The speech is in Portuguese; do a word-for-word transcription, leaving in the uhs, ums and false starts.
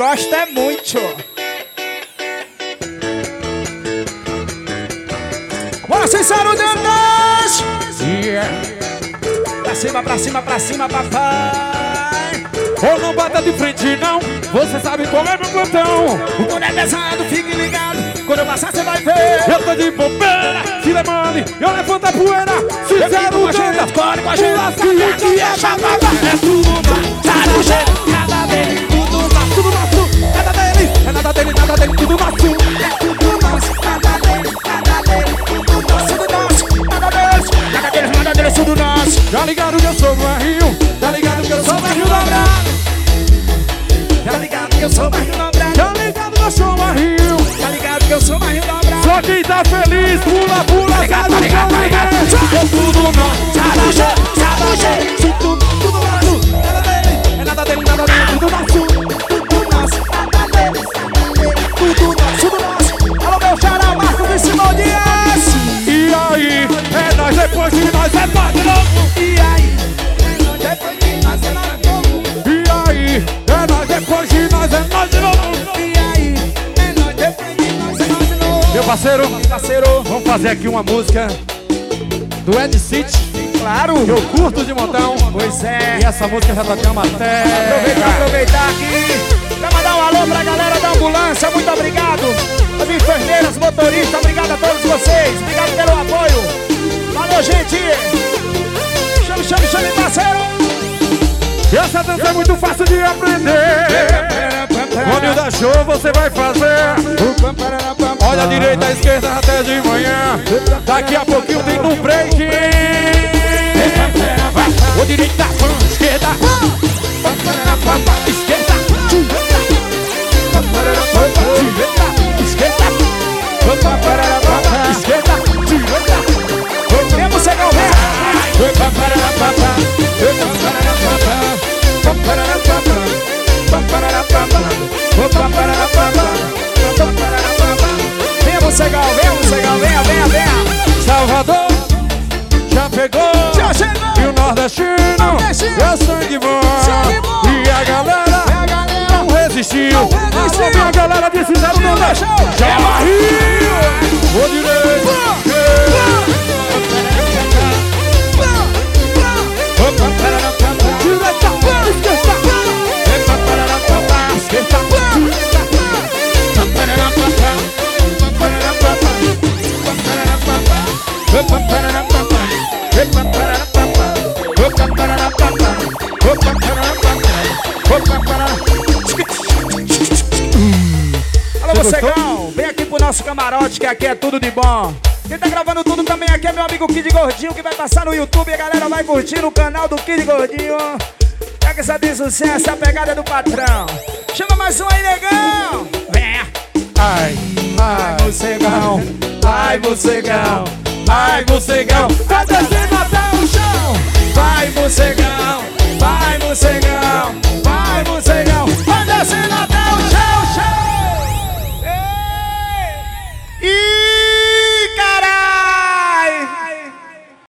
gosta é muito. Bora, sincero, Deus! Yeah. Pra cima, pra cima, pra cima, papai. Ou não bata de frente não, você sabe qual é meu plantão. O mundo é pesado, fique ligado. Quando eu passar cê vai ver. Eu tô de bobeira, se demole, eu levanto a poeira. Sincero, com a gente, corre com a gente. Aqui é bababa. É tudo nosso, Tá no jeito, nada dele, tudo nosso. tudo nosso, nada dele. É nada dele, nada dele, tudo nosso. É tudo nosso, nada dele, nada dele, tudo nosso, tudo nosso. Nada deles, nada deles, nada deles, tudo nosso. Tá ligado que eu sou barril, tá ligado que eu sou barril dobrado. Tá ligado que eu sou mais do dobrado. Tá ligado que eu sou barril. Tá ligado que eu sou mais do dobrado. Só quem tá feliz, pula, pula, Tá ligado, sai tá do ligado, chão, tá ligado. ninguém. É tudo nosso, Tá no jeito, tá no jeito, tudo, tudo nosso. Nada dele, é nada dele, nada dele, tudo nosso. tudo nosso. Nada deles, nada dele, tudo nosso, tudo nosso. Alô, meu xará, Marcos de Simão Dias. E aí, é nós depois de nós, é nós de novo. E aí? Depois de nós, é nós de novo. E aí, é nós depois de nós, é nós de novo. E aí? É nós depois de nós, é nós de novo. Meu parceiro, Parceiro, vamos fazer aqui uma música do Ed City, claro. que eu curto de montão. Pois é. E essa música já tocamos até. Aproveitar, aproveitar aqui pra mandar um alô pra galera da ambulância. Muito obrigado. As enfermeiras, motoristas, obrigado a todos vocês. Obrigado pelo apoio. Valeu, gente. Chame, chame, chame, parceiro. Essa dança é muito fácil de aprender. Quando eu dar show você vai fazer. Olha a direita, a esquerda até de manhã. Daqui a pouquinho tem um break. O direita, esquerda, esquerda, direita, esquerda, esquerda, direita. Vem, Mocegão, vem. Venha, Mocegão, venha, Mocegão, venha, venha, venha. Salvador já pegou, Já chegou. e o nordestino Nordestino. é sangue bom. Sangue bom. E a galera É a galera. não resistiu. Não resistiu. Alô, minha galera de Cisaro do Nordeste já barril. O direito, direita, esquerda, Alô, Mocegão, vem aqui pro nosso camarote, que aqui é tudo de bom. Quem tá gravando tudo também aqui é meu amigo Kid Gordinho, que vai passar no YouTube e a galera vai curtir no canal do Kid Gordinho. Pega essa de sucesso, a pegada do patrão. Chama mais um aí, negão. Vem. ai, ai, Mocegão, ai, Mocegão, ai, Mocegão, tá descendo até o chão. Vai, Mocegão, vai, Mocegão.